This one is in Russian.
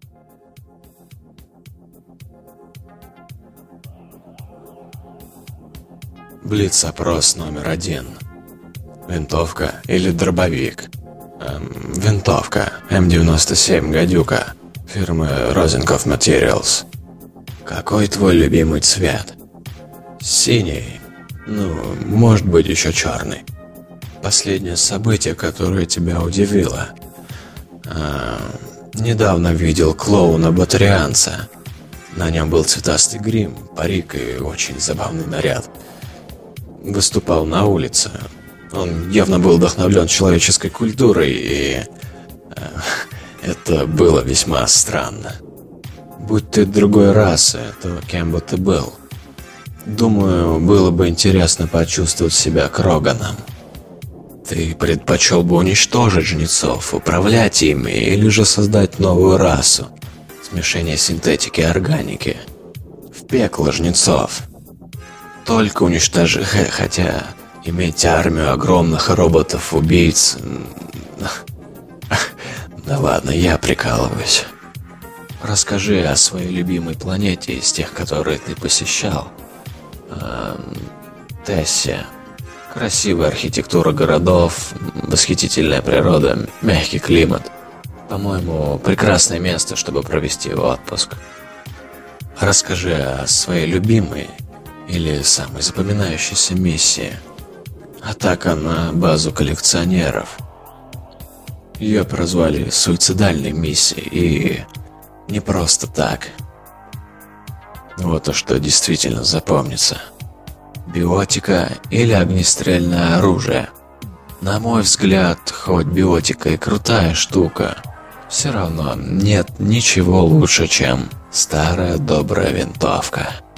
Блиц-опрос номер 1. Винтовка или дробовик? Винтовка. М97 «Гадюка» фирмы Rosenkopf Materials. Какой твой любимый цвет? Синий. Ну, может быть, еще черный. Последнее событие, которое тебя удивило. Недавно видел клоуна-батарианца. На нем был цветастый грим, парик и очень забавный наряд. Выступал на улице. Он явно был вдохновлен человеческой культурой, и это было весьма странно. Будь ты другой расы, то кем бы ты был? Думаю, было бы интересно почувствовать себя Кроганом. Ты предпочел бы уничтожить жнецов, управлять ими, или же создать новую расу? Смешение синтетики и органики. В пекло жнецов. Только уничтожи, хотя иметь армию огромных роботов-убийц... Да ладно, я прикалываюсь. Расскажи о своей любимой планете из тех, которые ты посещал. Тессия. Красивая архитектура городов, восхитительная природа, мягкий климат. По-моему, прекрасное место, чтобы провести отпуск. Расскажи о своей любимой или самой запоминающейся миссии. Атака на базу коллекционеров. Ее прозвали суицидальной миссией, и не просто так. Вот то, что действительно запомнится. Биотика или огнестрельное оружие. На мой взгляд, хоть биотика и крутая штука, все равно нет ничего лучше, чем старая добрая винтовка.